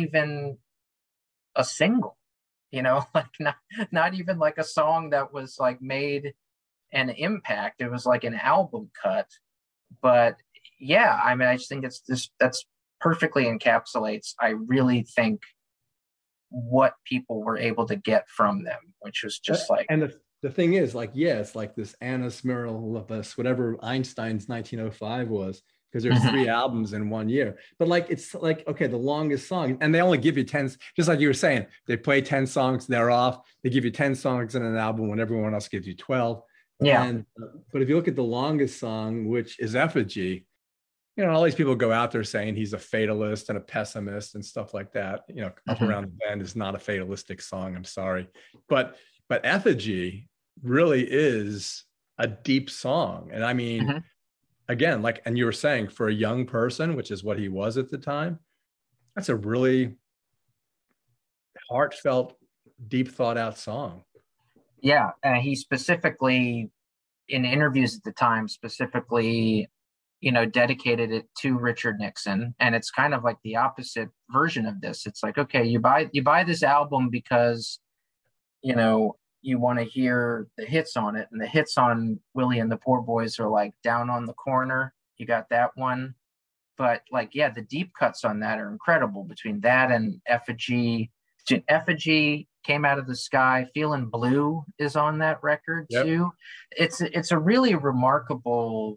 a single, like not even like a song that was like made an impact. It was like an album cut. But yeah, I mean, I just think that's perfectly encapsulates, I really think, what people were able to get from them, which was just like. And the thing is, like, it's like this Annus Mirabilis, whatever Einstein's 1905 was, because there's 3 albums in 1 year. But like, it's like, okay, the longest song, and they only give you 10, just like you were saying, they play 10 songs, they're off. They give you 10 songs in an album when everyone else gives you 12. Yeah. And, but if you look at the longest song, which is Effigy, all these people go out there saying he's a fatalist and a pessimist and stuff like that. Up Around the Bend is not a fatalistic song. I'm sorry. But Effigy really is a deep song. And I mean, again, like, and you were saying, for a young person, which is what he was at the time, that's a really heartfelt, deep thought out song. Yeah. He specifically, in interviews at the time, dedicated it to Richard Nixon. And it's kind of like the opposite version of this. It's like, okay, you buy this album because, you want to hear the hits on it. And the hits on Willie and the Poor Boys are like Down on the Corner. You got that one. But like, yeah, the deep cuts on that are incredible, between that and Effigy. Effigy, Came Out of the Sky, Feeling Blue is on that record too. It's a really remarkable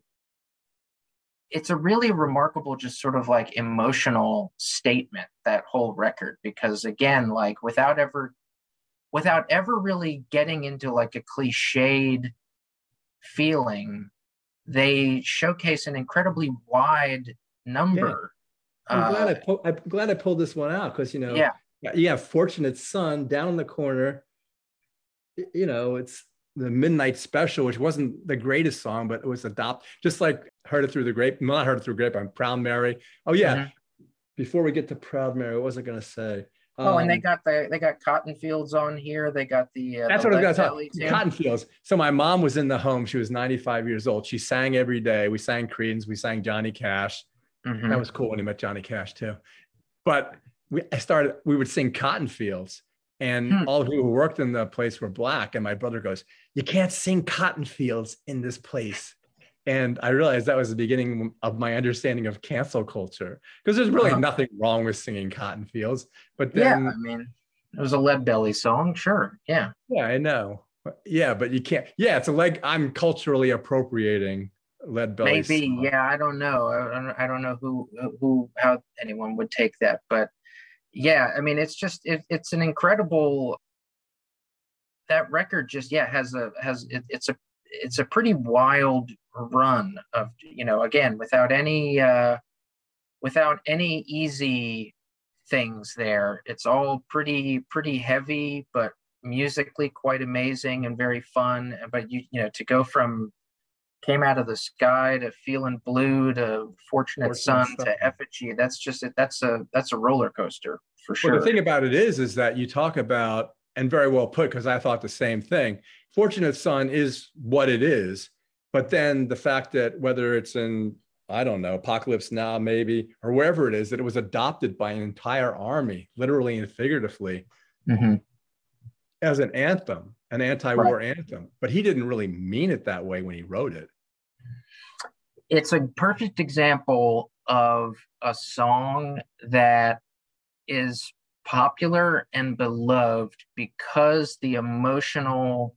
just sort of like emotional statement, that whole record, because again, like without ever really getting into like a cliched feeling, they showcase an incredibly wide number. I'm glad I pulled this one out, because Fortunate Son, Down in the Corner, it's the Midnight Special, which wasn't the greatest song, but it was just like Heard It Through the Grapevine. Not Heard It Through the Grapevine, Proud Mary. Oh yeah. Before we get to Proud Mary, what was I going to say? And they got Cotton Fields on here. They got the that's the what I was going to talk. Cotton Fields. So my mom was in the home. She was 95 years old. She sang every day. We sang Creedence. We sang Johnny Cash. That was cool when he met Johnny Cash too. But we would sing Cotton Fields, and all the people who worked in the place were Black. And my brother goes, "You can't sing Cotton Fields in this place." And I realized that was the beginning of my understanding of cancel culture, because there's really nothing wrong with singing Cotton Fields. But then, I mean, it was a Lead Belly song, sure. Yeah. Yeah, I know. Yeah, but you can't. Yeah, I'm culturally appropriating Lead Belly. Maybe. Song. Yeah, I don't know. I don't know how anyone would take that, but yeah, I mean, it's just it's an incredible. That record just it's a pretty wild run of, again, without any easy things there. It's all pretty heavy, but musically quite amazing and very fun. But to go from Came Out of the Sky to Feeling Blue to Fortunate Fortunate Son Son. to Effigy. That's just it. That's a roller coaster for Well, sure. the thing about it is that you talk about, and very well put, because I thought the same thing. Fortunate Son is what it is, but then the fact that whether it's in, I don't know, Apocalypse Now, maybe, or wherever it is, that it was adopted by an entire army, literally and figuratively, Mm-hmm. as an anthem, an anti-war Right. anthem. But he didn't really mean it that way when he wrote it. It's a perfect example of a song that is popular and beloved because the emotional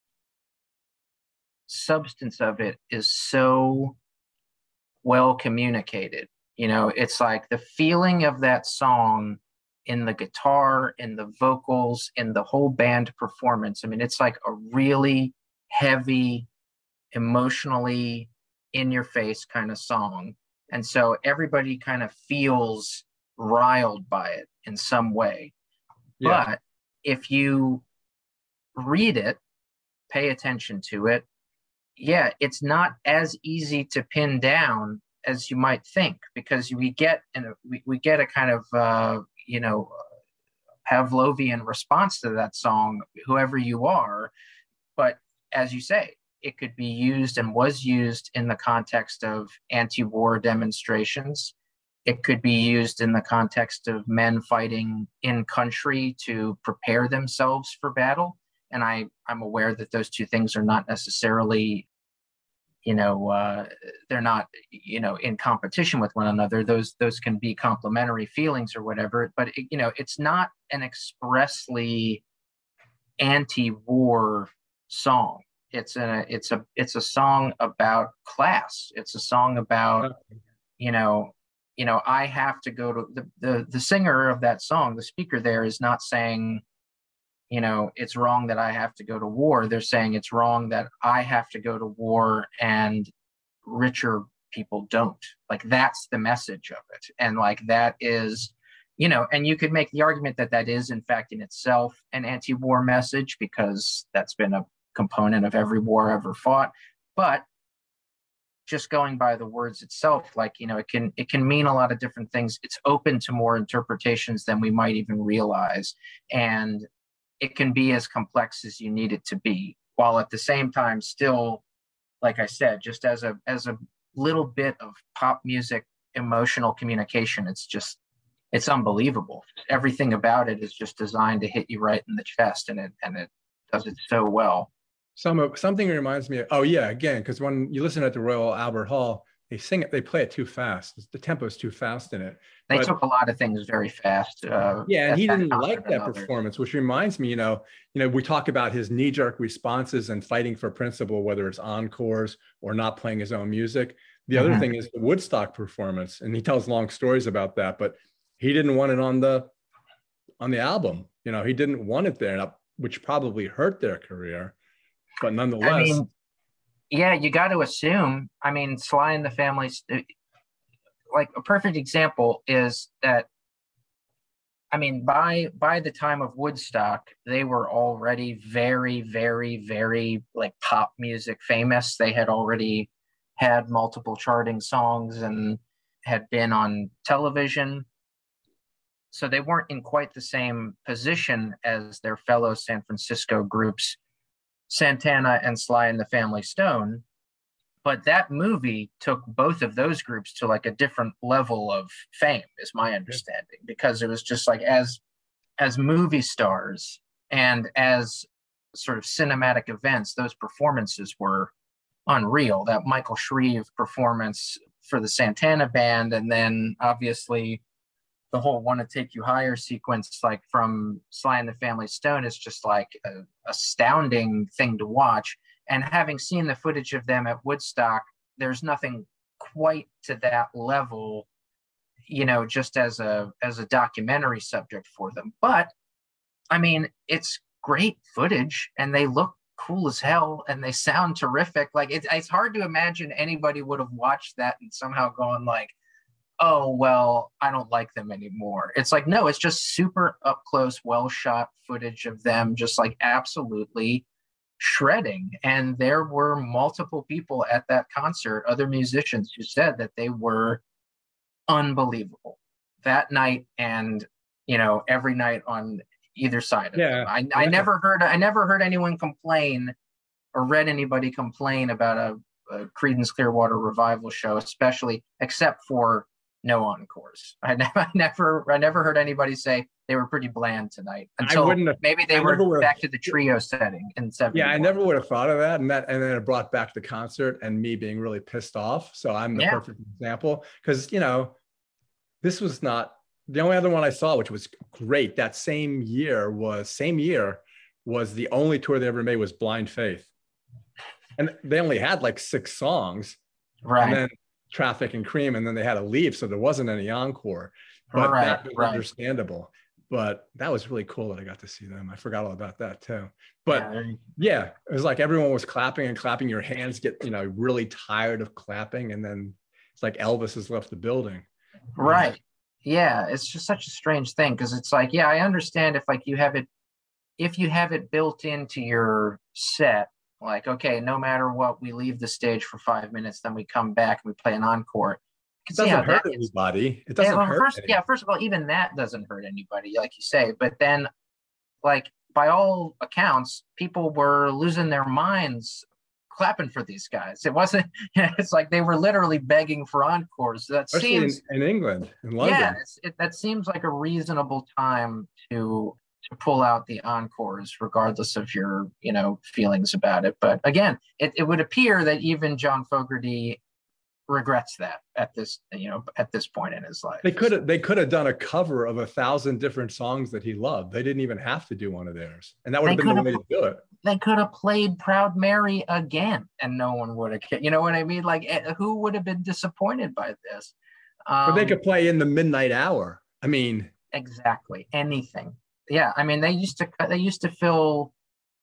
substance of it is so well communicated. You know, it's like the feeling of that song in the guitar, in the vocals, in the whole band performance. I mean, it's like a really heavy, emotionally in your face kind of song. And so everybody kind of feels riled by it in some way. Yeah. But if you read it, pay attention to it, yeah, it's not as easy to pin down as you might think, because we get a kind of Pavlovian response to that song, whoever you are. But as you say, it could be used and was used in the context of anti-war demonstrations. It could be used in the context of men fighting in country to prepare themselves for battle. And I'm aware that those two things are not necessarily, they're not, in competition with one another. Those can be complementary feelings or whatever. But it's not an expressly anti-war song. It's a song about class. It's a song about, I have to go to the singer of that song. The speaker there is not saying, it's wrong that I have to go to war. They're saying it's wrong that I have to go to war and richer people don't. Like, that's the message of it. And like, that is, and you could make the argument that that is in fact in itself an anti-war message, because that's been a component of every war ever fought. But just going by the words itself, like, it can mean a lot of different things. It's open to more interpretations than we might even realize. And it can be as complex as you need it to be, while at the same time still, like I said, just as a little bit of pop music emotional communication. It's unbelievable. Everything about it is just designed to hit you right in the chest, and it does it so well. Something reminds me of, oh yeah, again, because when you listen at the Royal Albert Hall, they play it too fast. The tempo is too fast in it. They took a lot of things very fast. Yeah, and he didn't like that performance, which reminds me, we talk about his knee-jerk responses and fighting for principle, whether it's encores or not playing his own music. The other thing is the Woodstock performance, and he tells long stories about that, but he didn't want it on the album. He didn't want it there, which probably hurt their career. But nonetheless, I mean, yeah, you got to assume. I mean, Sly and the Family, like a perfect example is that, I mean, by the time of Woodstock, they were already very, very, very like pop music famous. They had already had multiple charting songs and had been on television. So they weren't in quite the same position as their fellow San Francisco groups, Santana and Sly and the Family Stone. But that movie took both of those groups to like a different level of fame, is my understanding, because it was just like, as movie stars and as sort of cinematic events, those performances were unreal. That Michael Shreve performance for the Santana band, and then obviously the whole "Want to Take You Higher" sequence, like from Sly and the Family Stone, is just like an astounding thing to watch. And having seen the footage of them at Woodstock, there's nothing quite to that level, just as a documentary subject for them. But I mean, it's great footage, and they look cool as hell, and they sound terrific. Like, it's hard to imagine anybody would have watched that and somehow gone like, oh, well, I don't like them anymore. It's like, no, it's just super up close, well shot footage of them just like absolutely shredding. And there were multiple people at that concert, other musicians, who said that they were unbelievable that night, and every night on either side of them. I never heard anyone complain or read anybody complain about a Creedence Clearwater Revival show, especially, except for no encores. I never heard anybody say they were pretty bland tonight, until maybe they were back to the trio setting in 71. Yeah, I never would have thought of that, and then it brought back the concert and me being really pissed off. So I'm the perfect example, because this was not the only other one I saw, which was great. That same year was the only tour they ever made was Blind Faith, and they only had like 6 songs, right? And then Traffic and Cream, and then they had to leave, so there wasn't any encore. But that was understandable. But that was really cool that I got to see them. I forgot all about that too. But yeah, it was like everyone was clapping and clapping. Your hands get really tired of clapping, and then it's like Elvis has left the building. Right. Yeah, it's just such a strange thing, because it's like, yeah, I understand if you have it built into your set, like, okay, no matter what, we leave the stage for 5 minutes, then we come back and we play an encore. It doesn't hurt anybody. It doesn't hurt. First of all, even that doesn't hurt anybody, like you say. But then, like, by all accounts, people were losing their minds clapping for these guys. It wasn't, it's like they were literally begging for encores. That Especially seems in England, in London. Yeah, that seems like a reasonable time to pull out the encores, regardless of your feelings about it. But again, it would appear that even John Fogerty regrets that at this point in his life. They could have done a cover of 1,000 different songs that he loved. They didn't even have to do one of theirs, and that would have been the way to do it. They could have played Proud Mary again, and no one would have cared. You know what I mean? Like, who would have been disappointed by this? But they could play In the Midnight Hour. I mean, exactly, anything. Yeah, I mean, they used to fill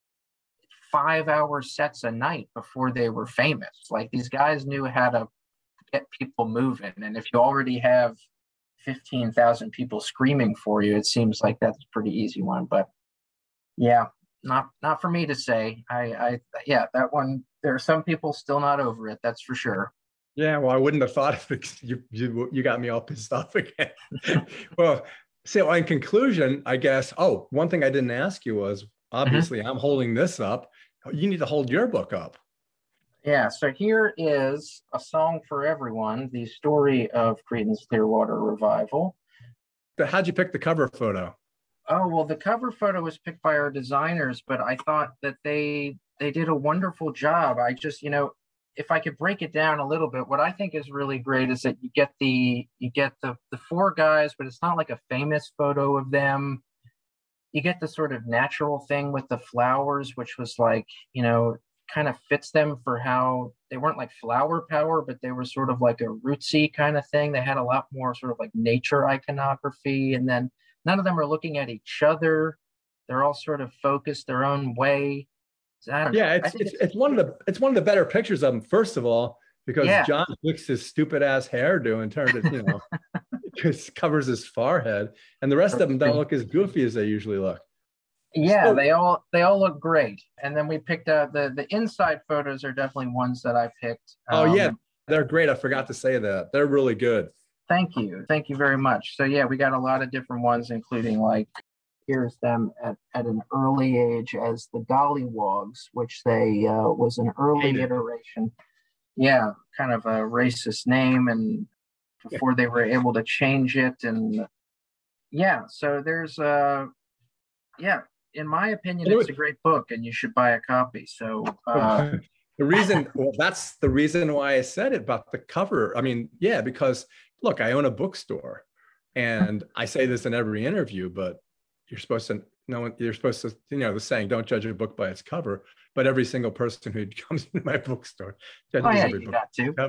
5-hour sets a night before they were famous. Like, these guys knew how to get people moving, and if you already have 15,000 people screaming for you, it seems like that's a pretty easy one. But yeah, not for me to say. That one, there are some people still not over it, that's for sure. Yeah, well, I wouldn't have thought of it. You got me all pissed off again. Well, so in conclusion, I guess, one thing I didn't ask you was, obviously, I'm holding this up. You need to hold your book up. Yeah, so here is A Song for Everyone, the story of Creedence Clearwater Revival. But how'd you pick the cover photo? Oh, well, the cover photo was picked by our designers, but I thought that they did a wonderful job. I just, if I could break it down a little bit, what I think is really great is that you get the 4 guys, but it's not like a famous photo of them. You get the sort of natural thing with the flowers, which was like, kind of fits them for how they weren't like flower power, but they were sort of like a rootsy kind of thing. They had a lot more sort of like nature iconography, and then none of them are looking at each other. They're all sort of focused their own way. So it's one of the better pictures of them. First of all, because John fixed his stupid ass hairdo and turned it, just covers his forehead, and the rest of them don't look as goofy as they usually look. Yeah, so, they all look great. And then we picked out the inside photos are definitely ones that I picked. They're great. I forgot to say that. They're really good. Thank you very much. So yeah, we got a lot of different ones, including like, here's them at an early age as the Gollywogs, which they was an early iteration. Yeah, kind of a racist name, and before they were able to change it. And so there's in my opinion, it's a great book, and you should buy a copy. So that's the reason why I said it about the cover. I mean, because look, I own a bookstore, and I say this in every interview, but you're supposed to know, the saying, don't judge a book by its cover, but every single person who comes into my bookstore judges every book.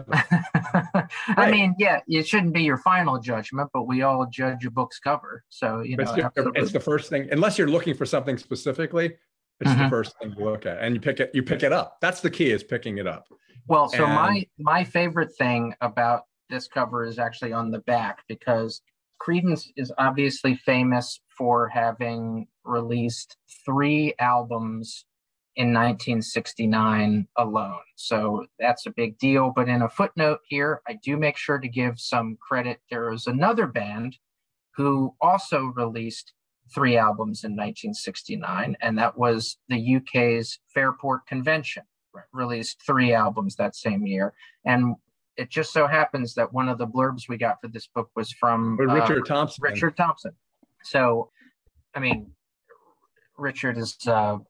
I mean, it shouldn't be your final judgment, but we all judge a book's cover. So, it's the first thing, unless you're looking for something specifically, it's the first thing you look at, and you pick it up. That's the key, is picking it up. Well, so my favorite thing about this cover is actually on the back, because Creedence is obviously famous for having released 3 albums in 1969 alone. So that's a big deal. But in a footnote here, I do make sure to give some credit. There was another band who also released 3 albums in 1969, and that was the UK's Fairport Convention, released 3 albums that same year. And it just so happens that one of the blurbs we got for this book was from Richard Thompson. Richard Thompson. So, I mean, Richard is a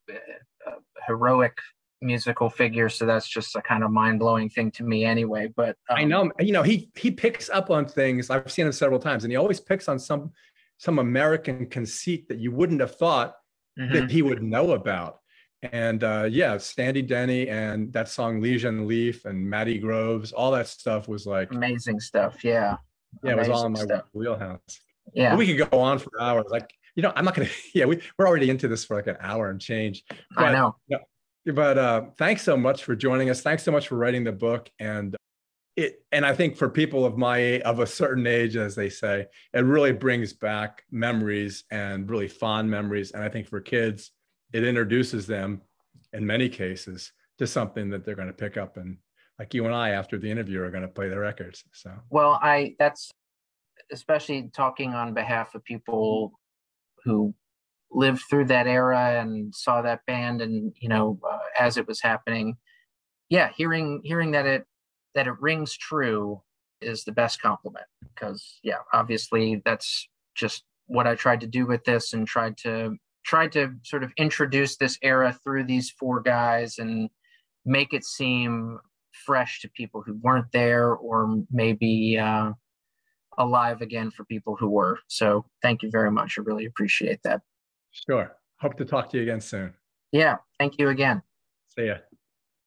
heroic musical figure, so that's just a kind of mind-blowing thing to me anyway. But I know, he picks up on things. I've seen him several times, and he always picks on some American conceit that you wouldn't have thought that he would know about. And Sandy Denny and that song Legion Leaf and Matty Groves, all that stuff was like amazing stuff. Yeah, it was all in my wheelhouse. Yeah, but we could go on for hours. Like, I'm not gonna. Yeah, we're already into this for like an hour and change. But, I know. But thanks so much for joining us. Thanks so much for writing the book. And I think for people of a certain age, as they say, it really brings back memories and really fond memories. And I think for kids, it introduces them in many cases to something that they're going to pick up. And like you and I, after the interview, are going to play the records. So, well, that's especially talking on behalf of people who lived through that era and saw that band, and as it was happening. Yeah, hearing that it rings true is the best compliment, because obviously that's just what I tried to do with this, and tried to sort of introduce this era through these 4 guys and make it seem fresh to people who weren't there, or maybe alive again for people who were. So thank you very much. I really appreciate that. Sure. Hope to talk to you again soon. Yeah. Thank you again. See ya.